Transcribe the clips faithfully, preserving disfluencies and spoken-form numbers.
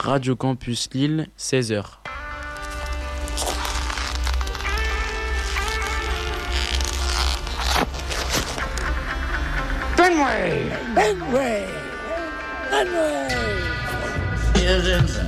Radio Campus Lille, seize heures. Fenway! Fenway! Fenway! He is insane.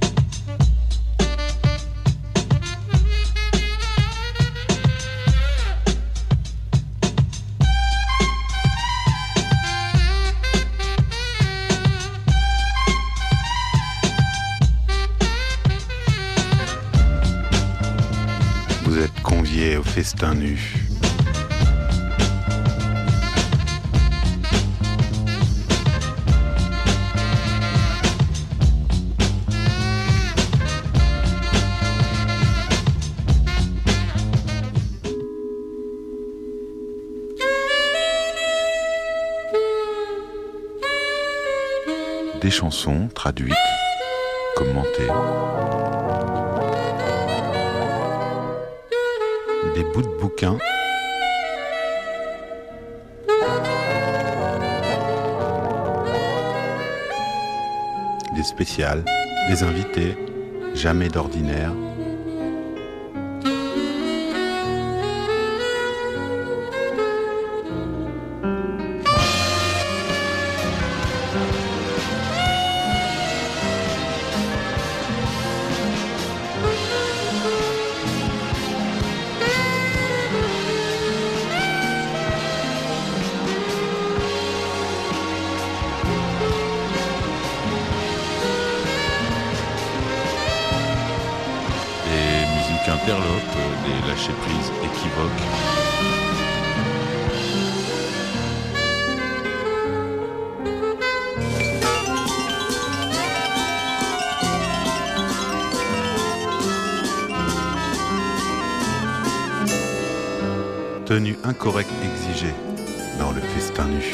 Vous êtes conviés au festin nu. Des chansons traduites, commentées. Des bouts de bouquins. Des spéciales, des invités, jamais d'ordinaire. Interlope, des lâcher-prises équivoques. Tenue incorrecte exigée dans le festin nu.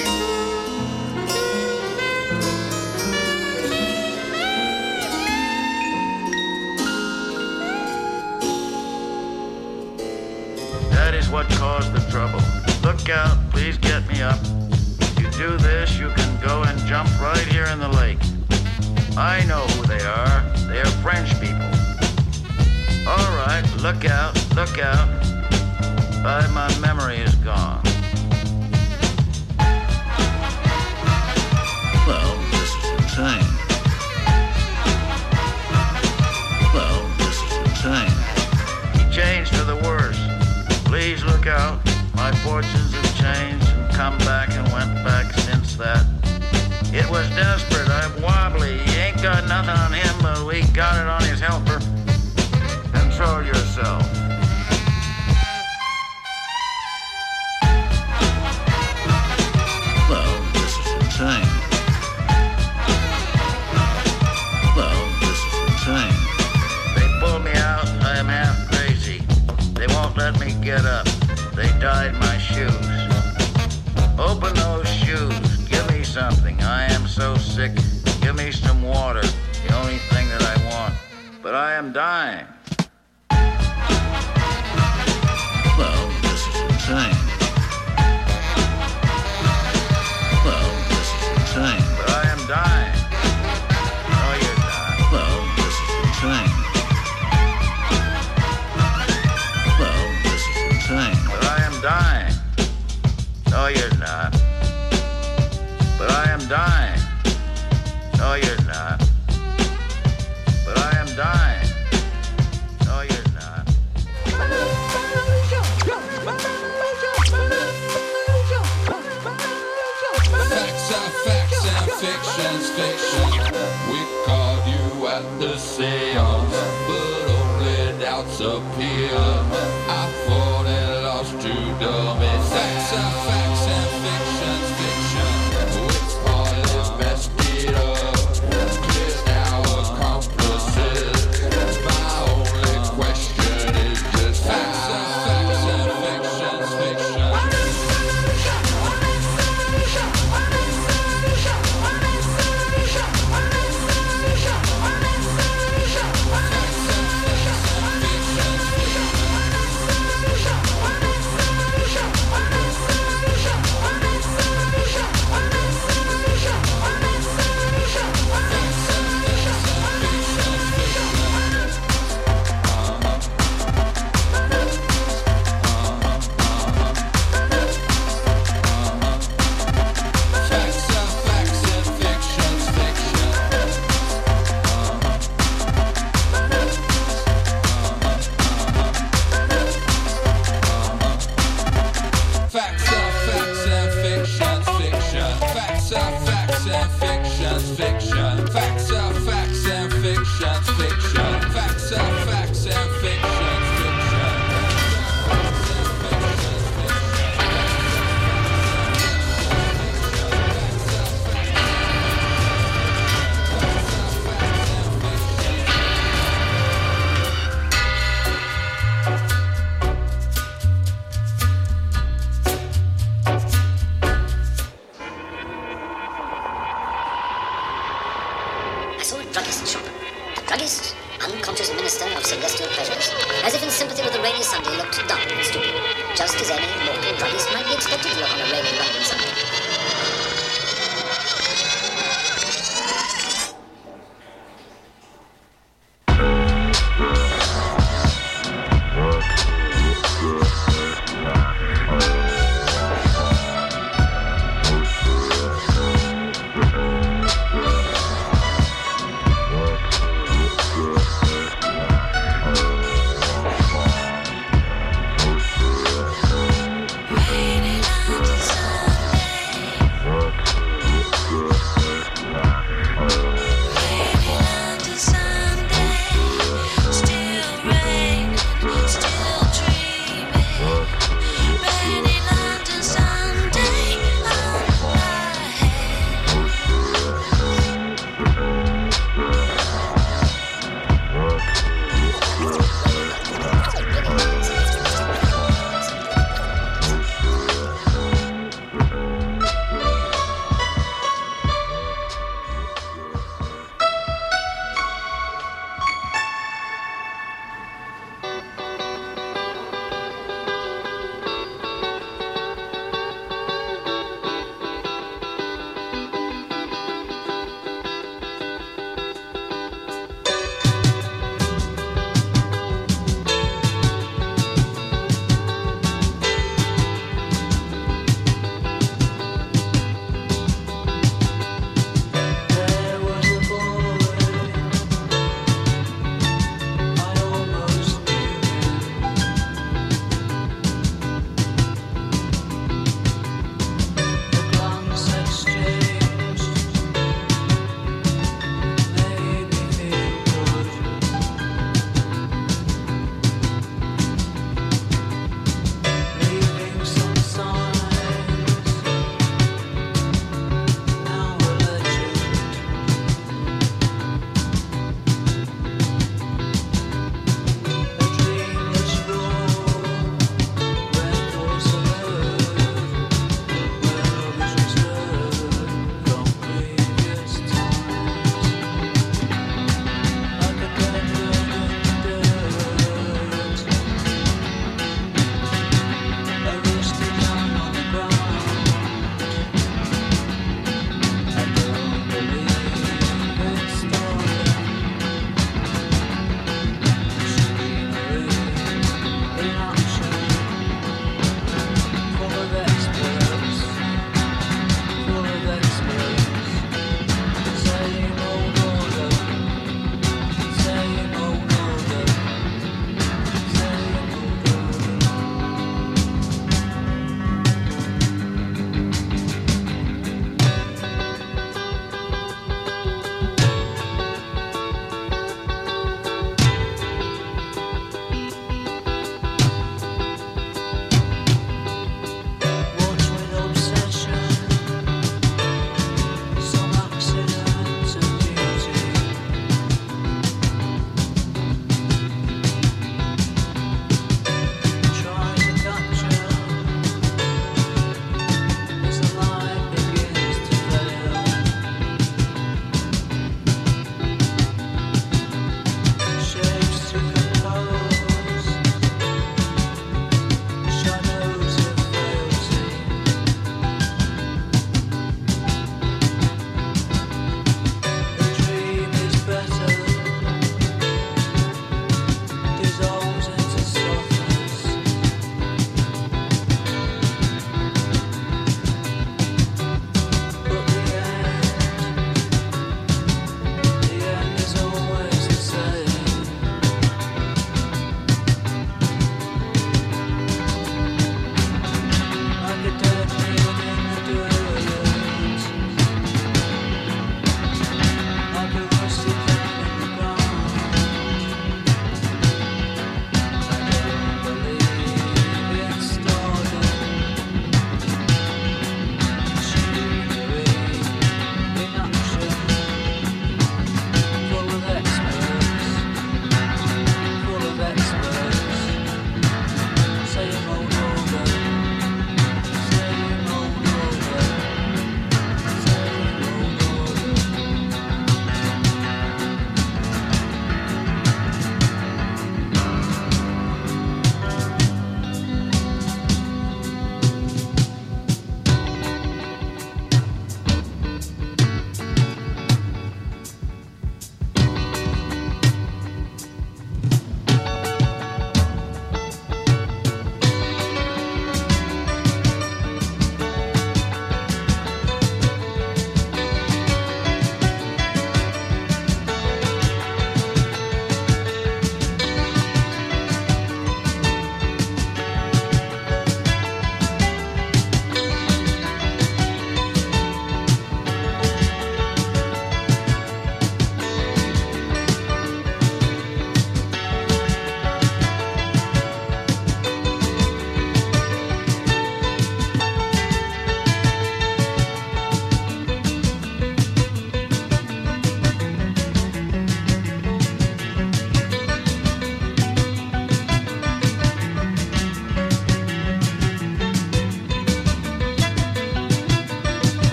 That is what caused the trouble. Look out, please get me up. If you do this, you can go and jump right here in the lake. I know who they are. They are French people. All right, look out, look out. But my memory is gone. Well, this is insane. Well, this is insane. He changed for the worse. Please look out. My fortunes have changed and come back and went back since that. It was desperate. I'm wobbly. He ain't got nothing on him, but we got it on his helper. Control yourself. Well, this is insane. Well, this is insane. They pulled me out. I am half crazy. They won't let me get up. They dyed my shoes. Open those shoes. Give me something. I am so sick. Give me some water. The only thing that I want. But I am dying. Well, this is insane. Well, this is insane. But I am dying. No, you're not. Well, this is insane. Well, this is insane. But I am dying. No, you're not. But I am dying. No, you're not. But I am dying. No, you're not. Facts are facts and fiction's fiction. We called you at the seance, but only doubts appear. I fought and lost to dummies. Facts are facts and fiction's fiction. Which part is best get up? Clear our accomplices. My only question is just facts are facts and fiction's fiction. druggist shop. The druggist, unconscious minister of celestial pleasures, as if in sympathy with the rainy Sunday, looked dull and stupid, just as any mortal druggist might be expected to look on a rainy London Sunday. Rainy London Sunday.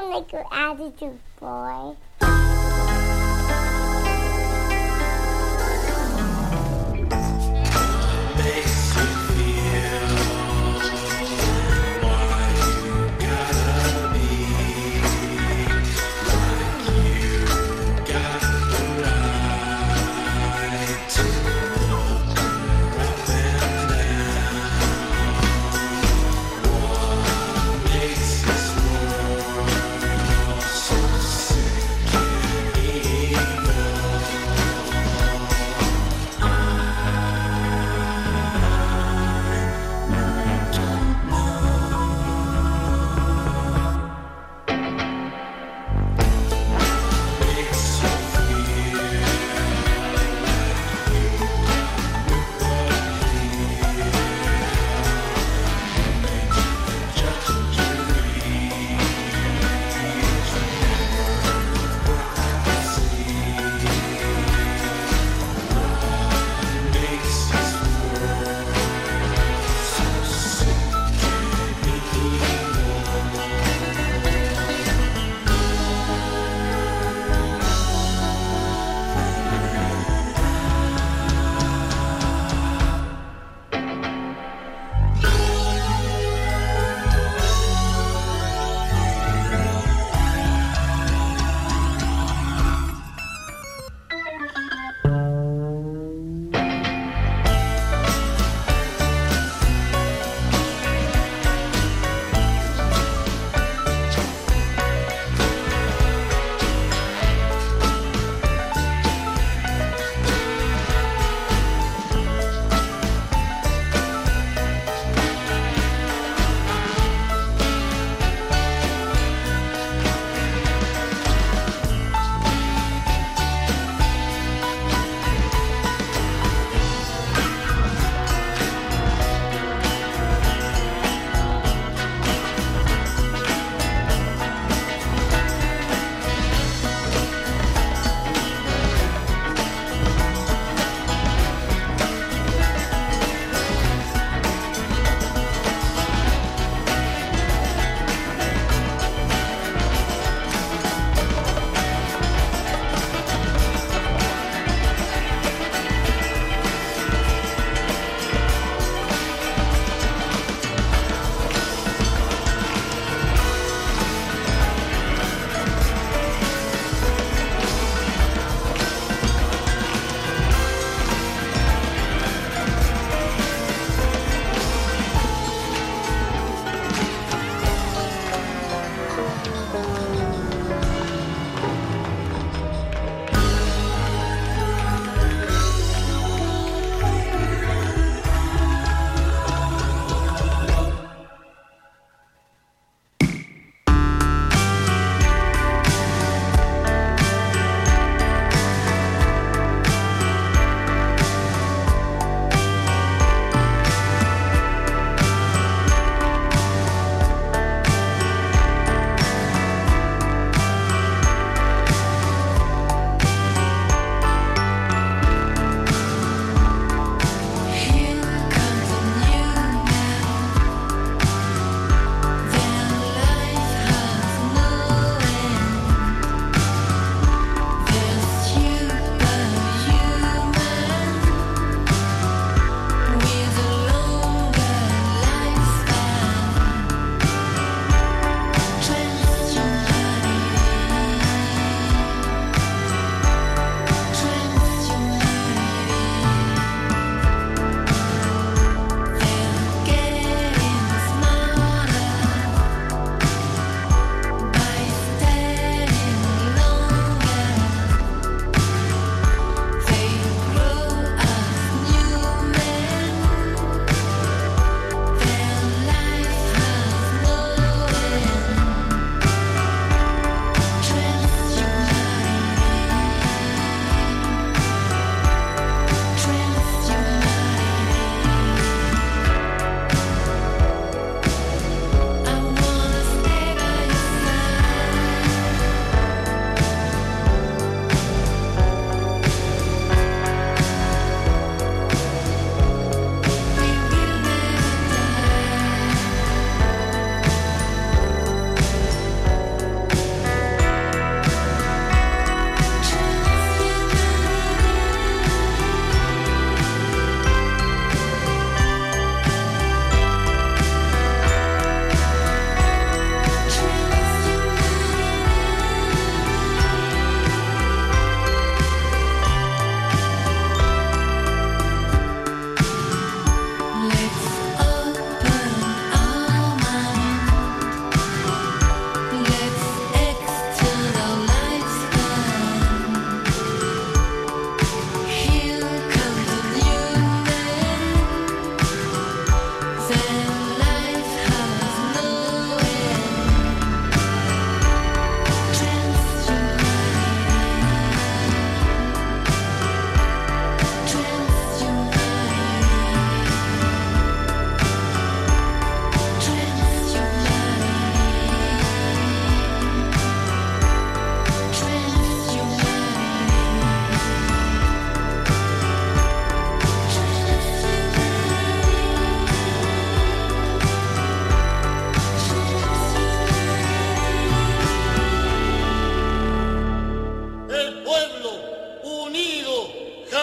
like your attitude, boy. Makes this world so sick.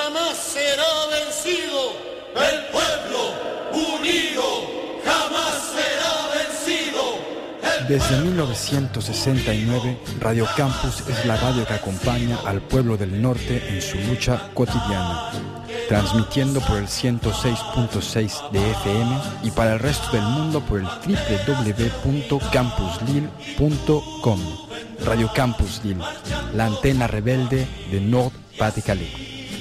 jamás será vencido. El pueblo unido jamás será vencido. El Desde mil novecientos sesenta y nueve, Radio Campus es la radio que acompaña al pueblo del norte en su lucha cotidiana, transmitiendo por el ciento seis punto seis de F M y para el resto del mundo por el doble u doble u doble u punto campus lille punto com. Radio Campus Lille, la antena rebelde de Nord-Pas-de-Calais.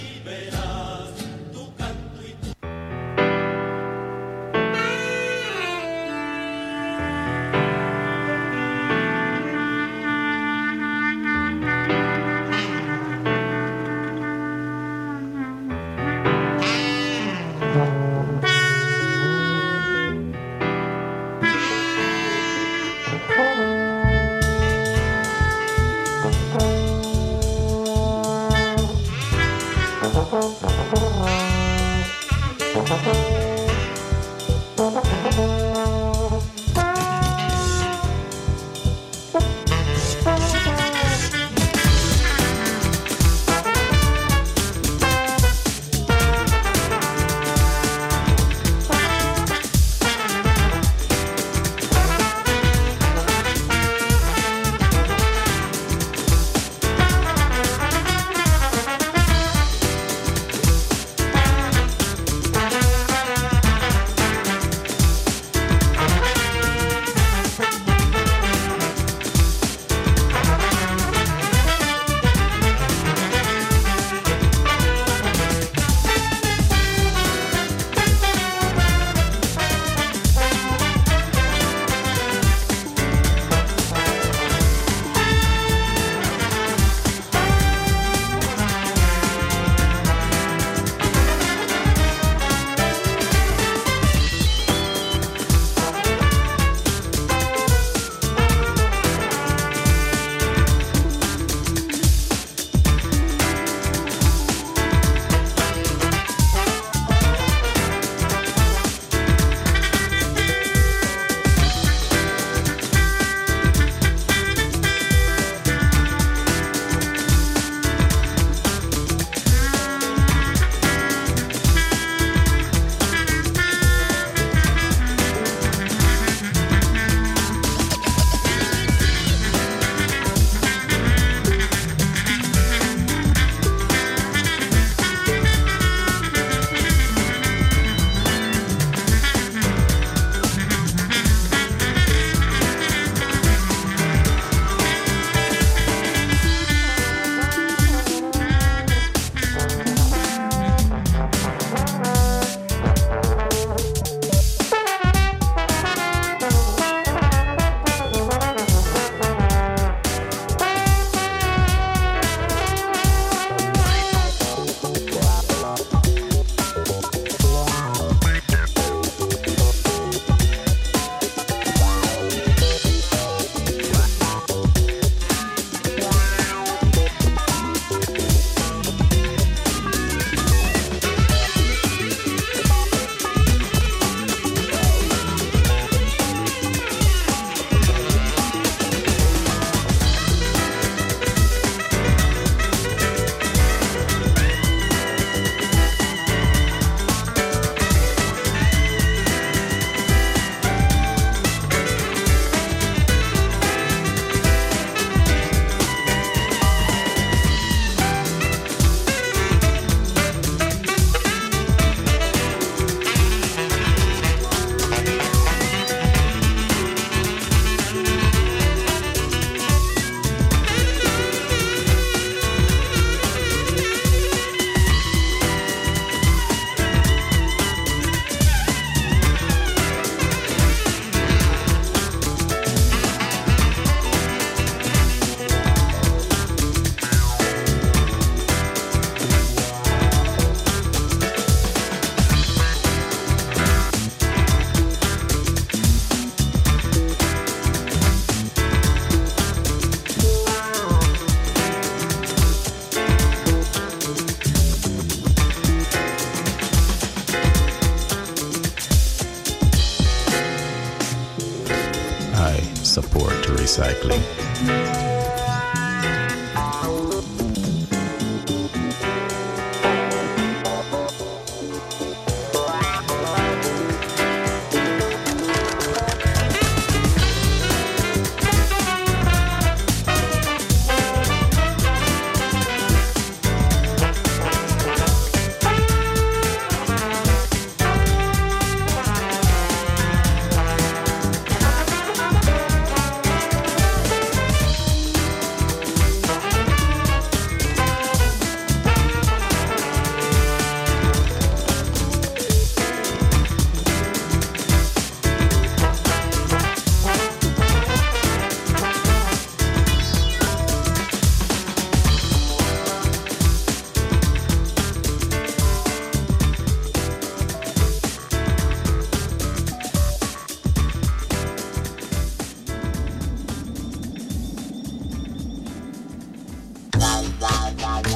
support recycling.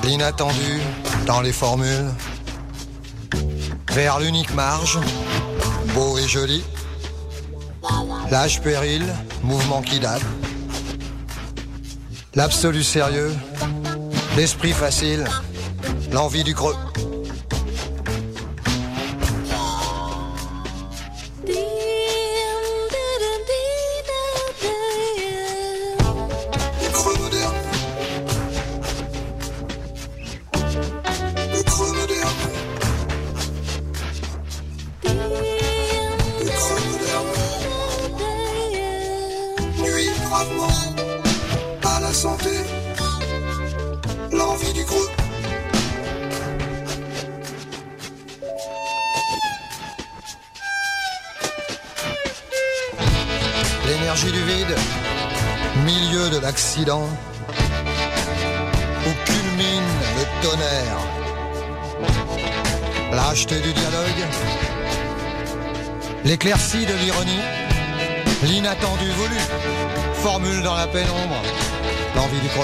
l'inattendu dans les formules, vers l'unique marge, beau et joli, l'âge péril, mouvement qui date, l'absolu sérieux, l'esprit facile, l'envie du creux. L'énergie du vide, milieu de l'accident, où culmine le tonnerre. Lâcheté du dialogue, l'éclaircie de l'ironie, l'inattendu voulu, formule dans la pénombre, l'envie du creux.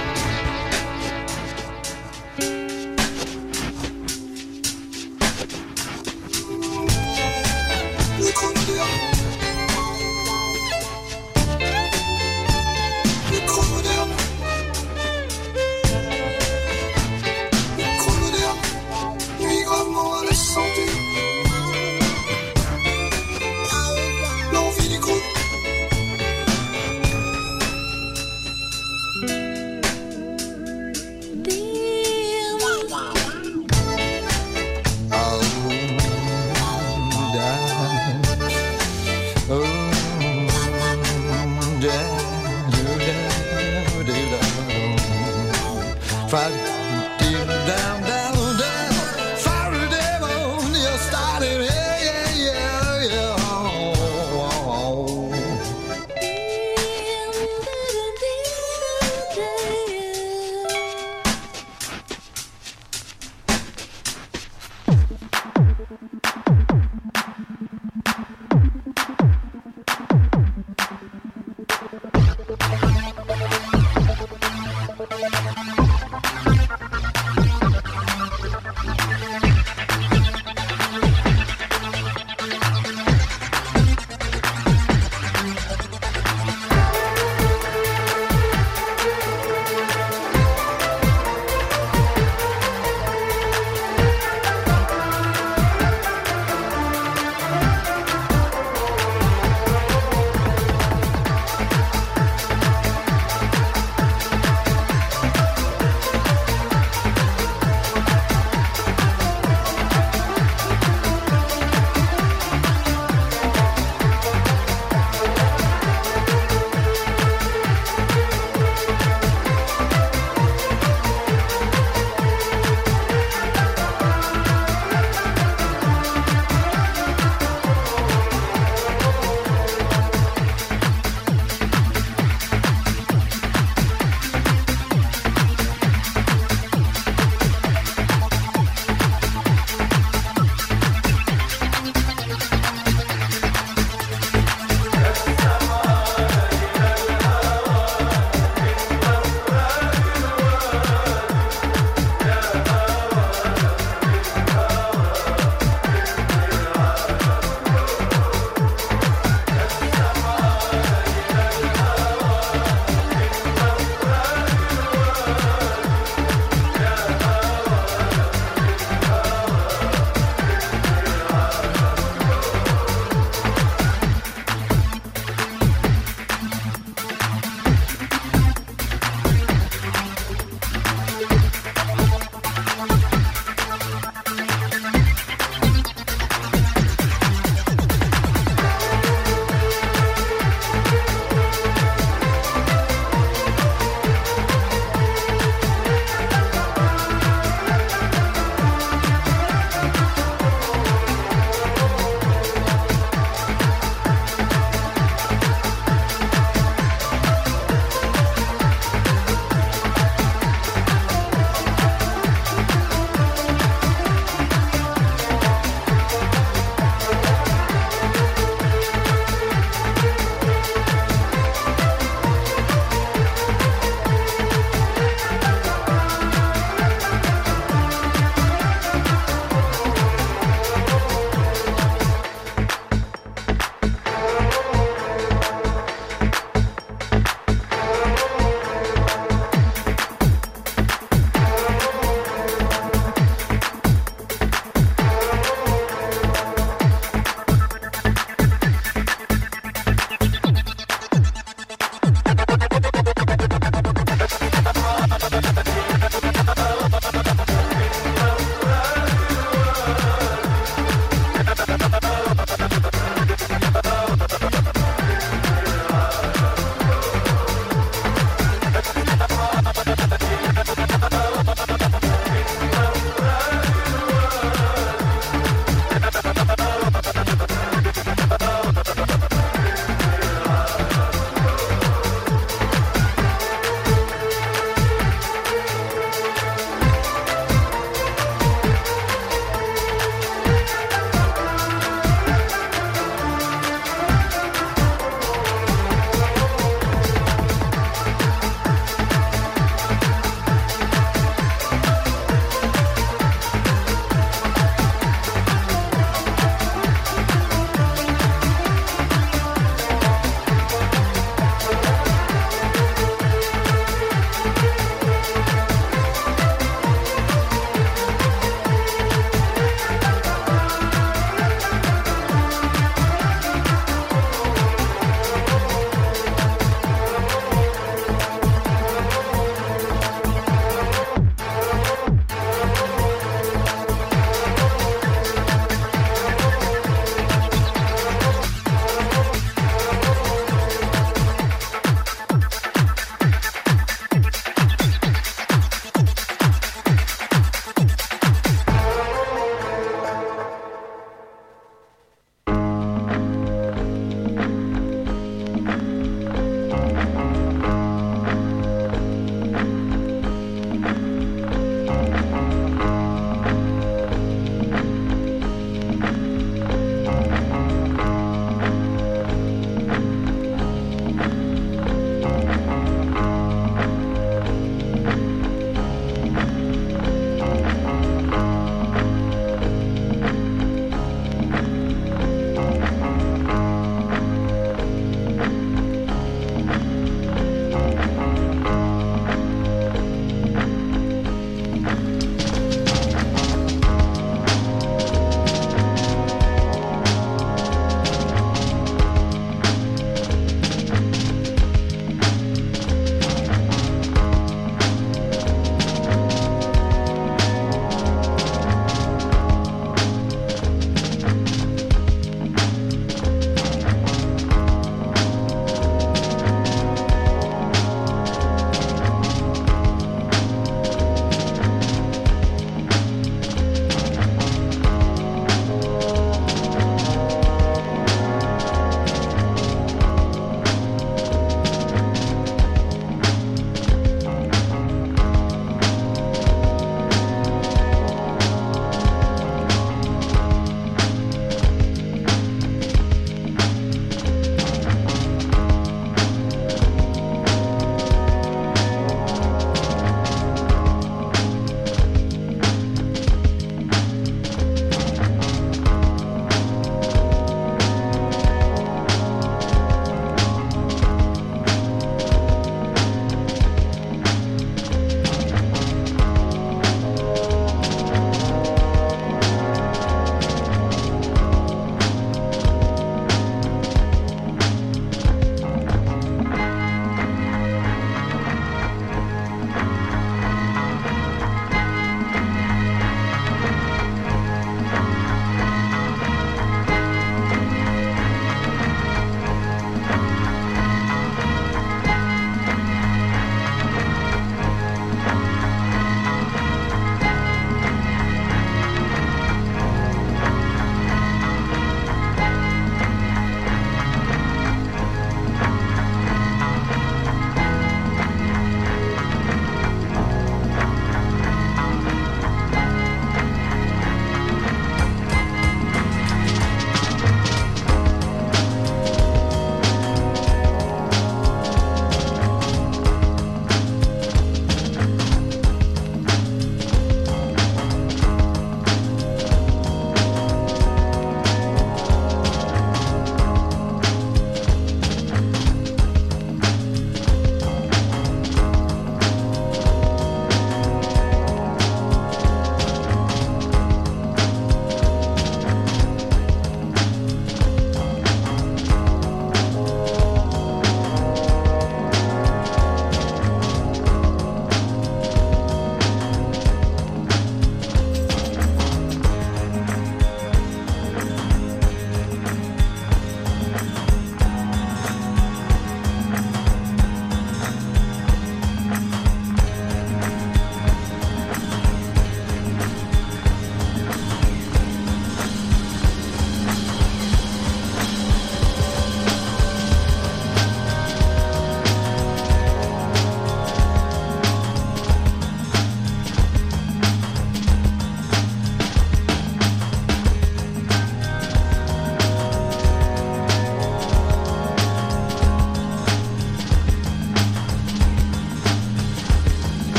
Le creux moderne.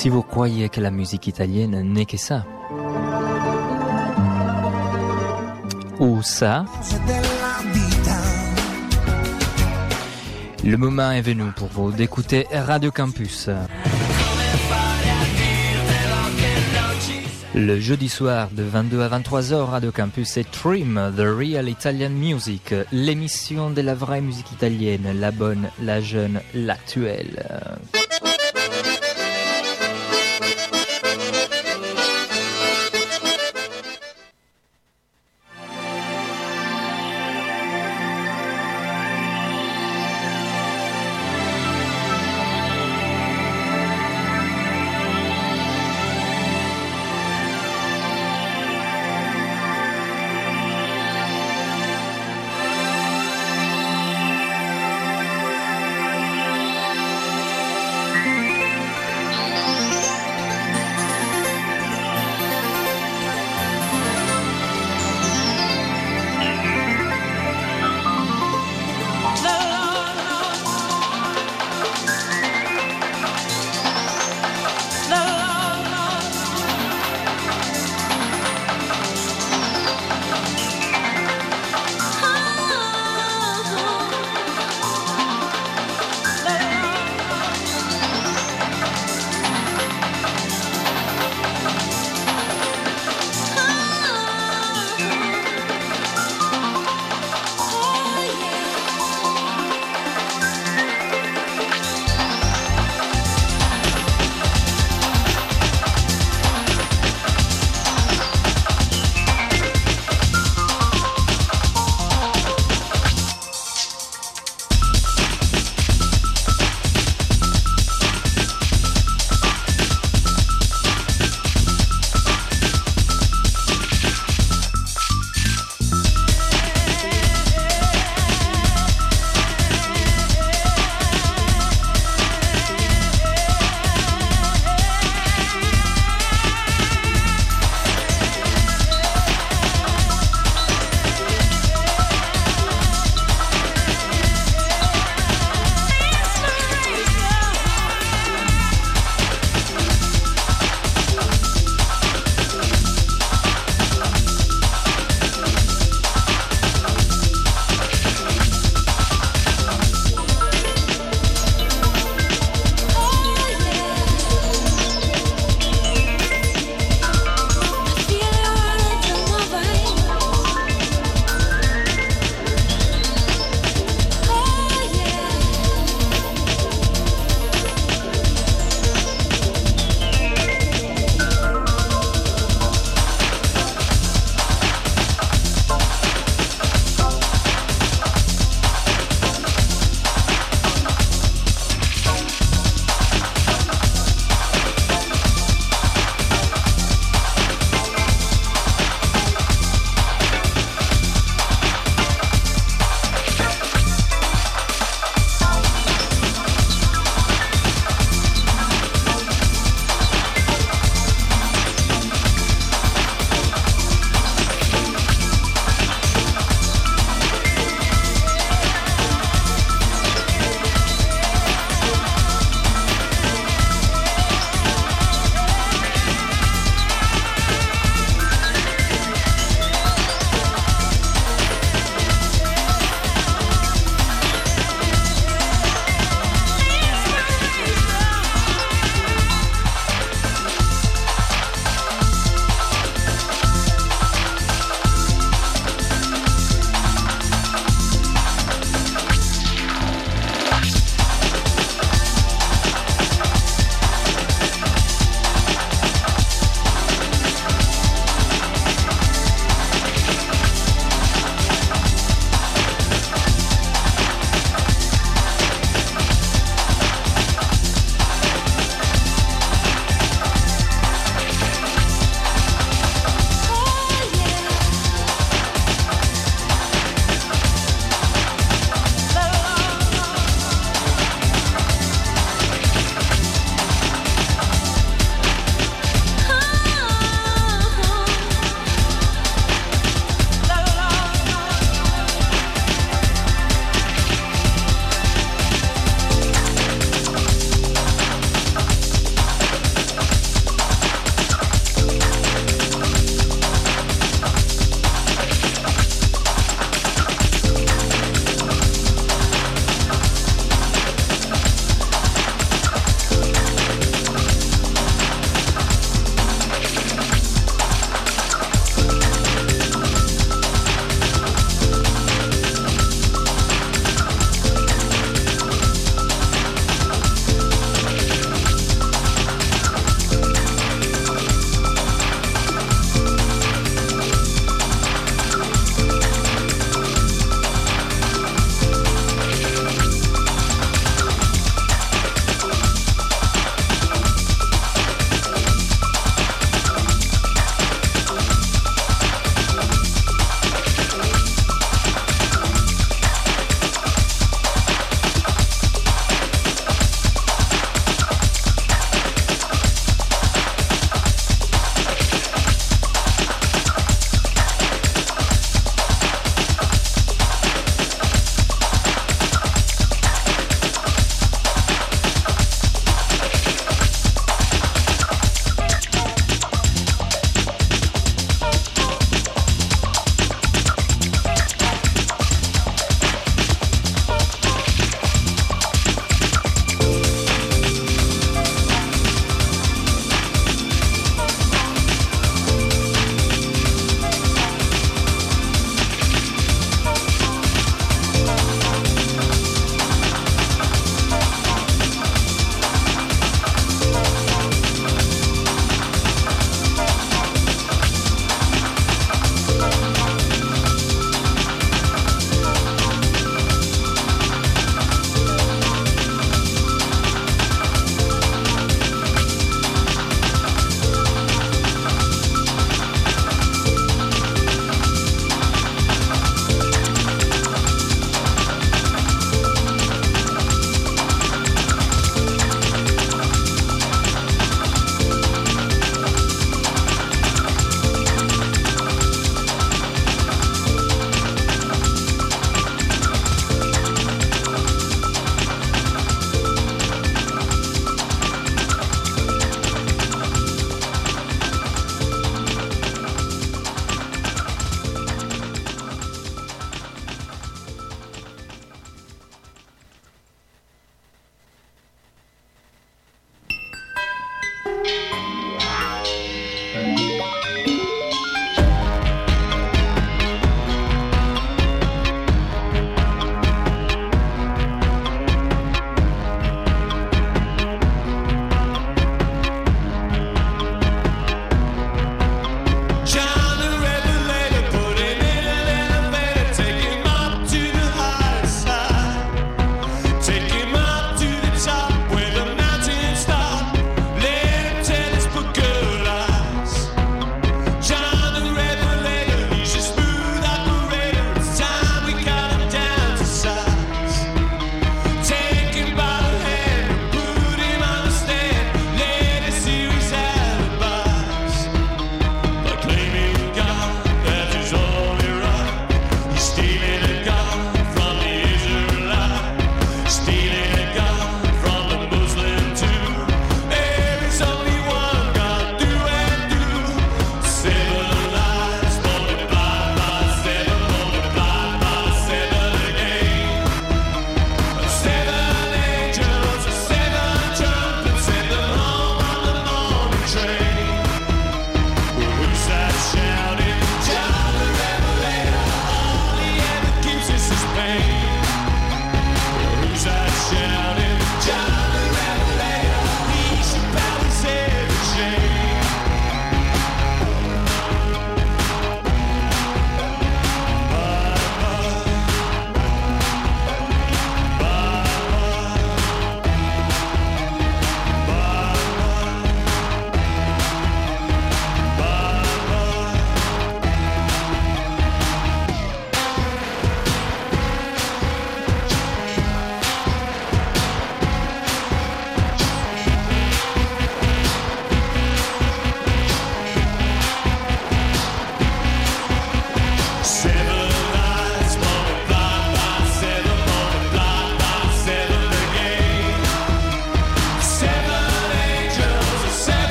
si vous croyez que la musique italienne n'est que ça. Ou ça. Le moment est venu pour vous d'écouter Radio Campus. Le jeudi soir de vingt-deux à vingt-trois heures, Radio Campus, c'est Trim, The Real Italian Music, l'émission de la vraie musique italienne, la bonne, la jeune, l'actuelle.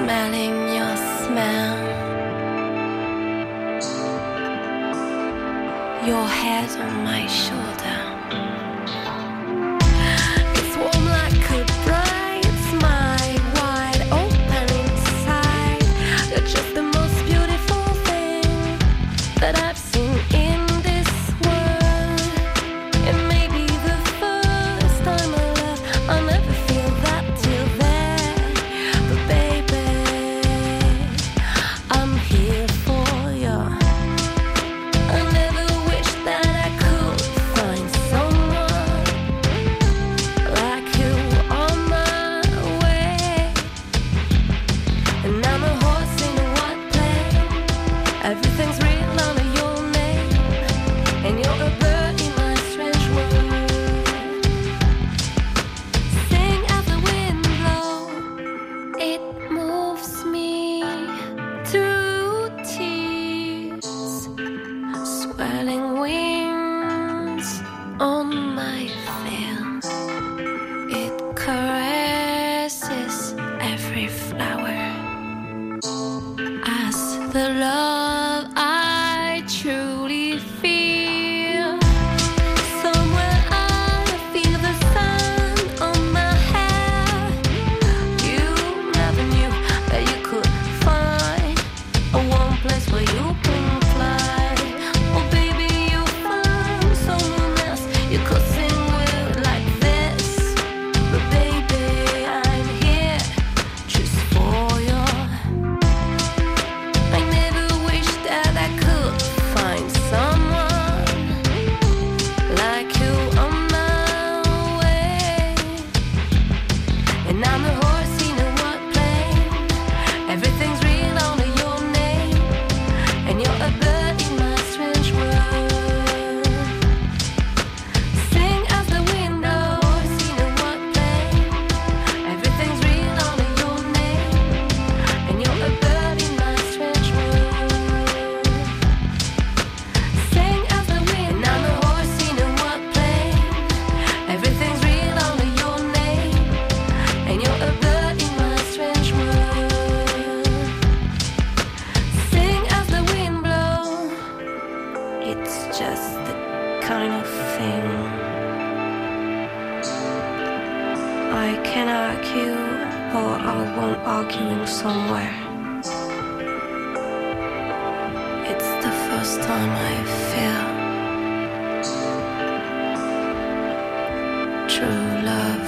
smelling your smell. Your head on my shoulder. It's warm like a bright smile, wide open inside. You're just the most beautiful thing that I've seen in this world. It may be the first time I love, I'll never feel that till then. But baby, I'm here for you. I never wished that I could find someone like you on my way. And I'm a horse in a white plane. Everything's real under your name, and you're a bird in my strange world. Sing as the wind blows, it moves me to tears. Swelling wings on my veil, it caresses every flower as the love I truly feel. Somewhere I feel the sun on my hair. You never knew that you could find a warm place where you can fly. Oh baby, you found someone else you could sing with like this. But baby, I'm here just for you. I never wished that I could find someone like you on my way. And I'm a horse in a white plane. Everything's real under your name, and you're a bird in my strange world. Sing as the wind blows in a white plane. Everything's real under your name, and you're a bird in my strange world. Sing as the wind, and I'm a horse in a white plane. Everything's real under your name, and you're a bird in my strange world. Sing as the wind blows. It's just the kind of thing I can argue, or I won't arguing somewhere. It's the first time I feel true love.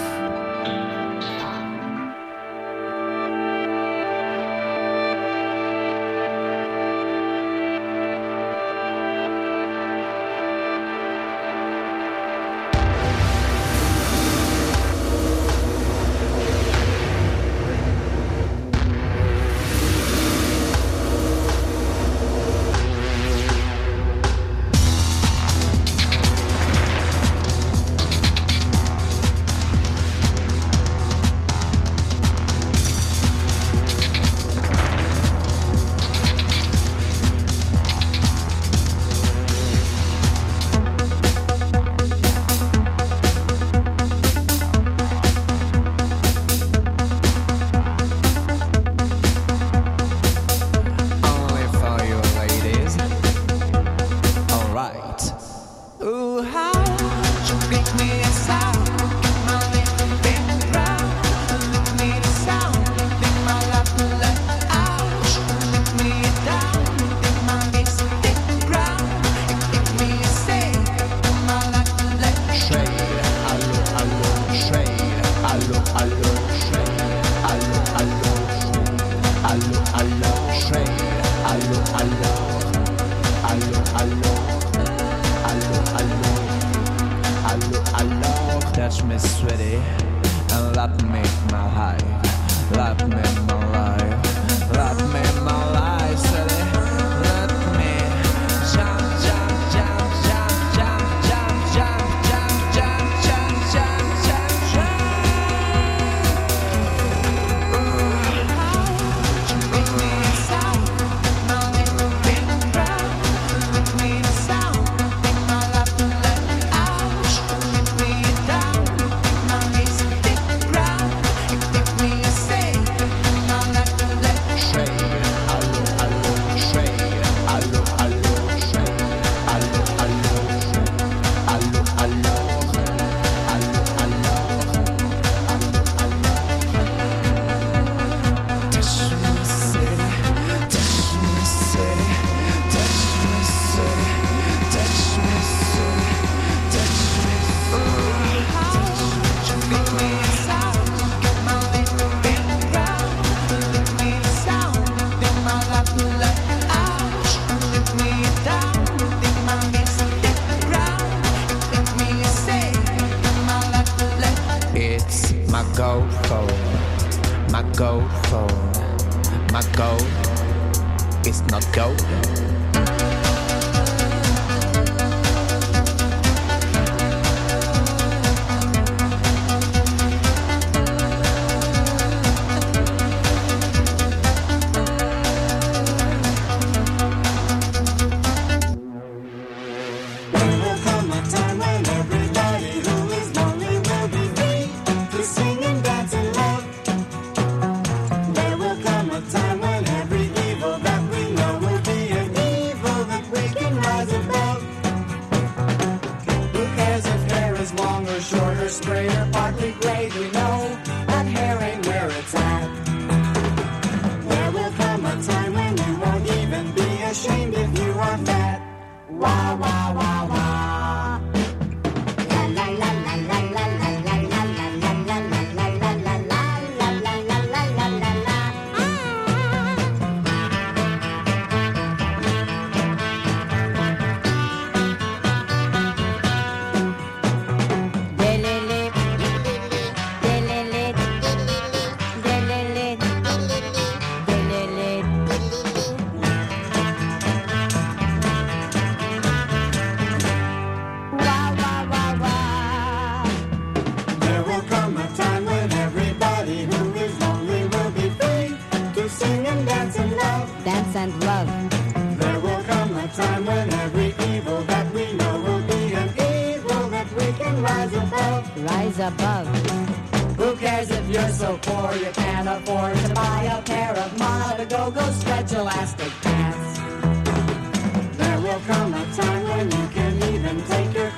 Only for you ladies. Alright. Ooh, how you make me a sound, get my little baby round, make me the sound, make my love let out, make me down, make my knees hit the ground, make me say, make my love let shade, allo, allo, shade, allo, allo, shade, allo, allo, allo, allo, shade, allo, allo, allo, allo, allo, allo, allo, allo. Touch me, sweetie, and let me my life, let me my life, let me my life, sweetie, let me jump, jump, jump, jump, jump, jump, jump, jump, jump, jump, jump, jump, jump. You make me a sound, my little baby round, make me the sound, make my love let out, make me down, make my knees hit the ground, make me My goal forward, my goal forward, my goal is not gold. Rise above. Who cares if you're so poor you can't afford to buy a pair of Monaco stretch elastic pants? There will come a time when you can even take your